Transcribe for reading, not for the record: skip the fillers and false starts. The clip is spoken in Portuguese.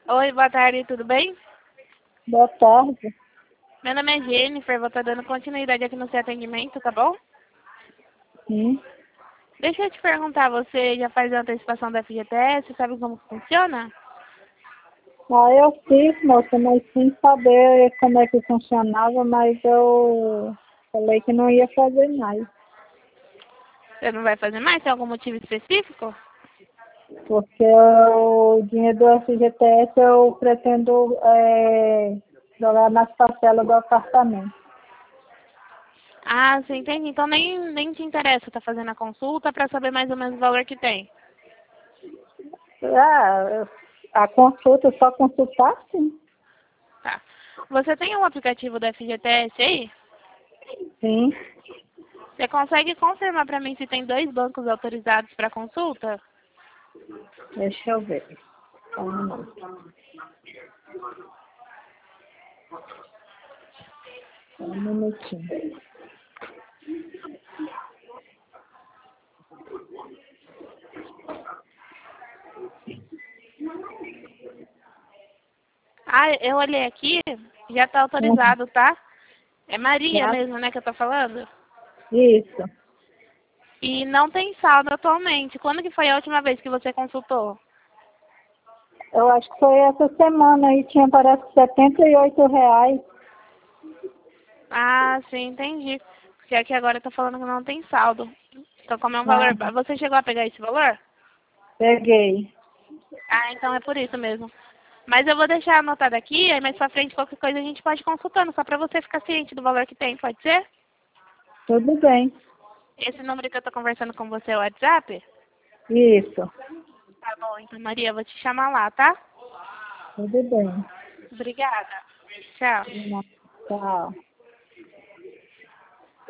Oi, boa tarde, tudo bem? Boa tarde. Meu nome é Jennifer, vou estar dando continuidade aqui no seu atendimento, tá bom? Sim. Deixa eu te perguntar, você já faz a antecipação da FGTS, sabe como funciona? Eu fiz, moça, mas sem saber como é que funcionava, mas eu falei que não ia fazer mais, Você não vai fazer mais? Tem algum motivo específico? porque o dinheiro do FGTS eu pretendo jogar nas parcelas do apartamento. Ah, você entende? Então nem te interessa estar fazendo a consulta para saber mais ou menos o valor que tem. Ah, a consulta, só consultar, sim. Tá. Você tem um aplicativo da FGTS aí? Sim, Você consegue confirmar para mim se tem 2 bancos autorizados para consulta? deixa eu ver. Só um minuto. Só um minutinho. Ah, eu olhei aqui, já está Uhum. autorizado, tá? É Maria Já? mesmo, né, que eu tô falando? Isso. E não tem saldo atualmente. Quando que foi a última vez que você consultou? Eu acho que foi essa semana aí, tinha parece R$ 78. Ah, sim, entendi. Porque aqui agora tá falando que não tem saldo. Então, como é um valor... Ah, Você chegou a pegar esse valor? peguei. Ah, então é por isso mesmo. Mas eu vou deixar anotado aqui, aí mais pra frente qualquer coisa a gente pode ir consultando, só pra você ficar ciente do valor que tem, pode ser? Tudo bem. Esse número que eu tô conversando com você é o WhatsApp? Isso. Tá bom, então Maria, eu vou te chamar lá, tá? Tudo bem. Obrigada. Tchau. Tchau.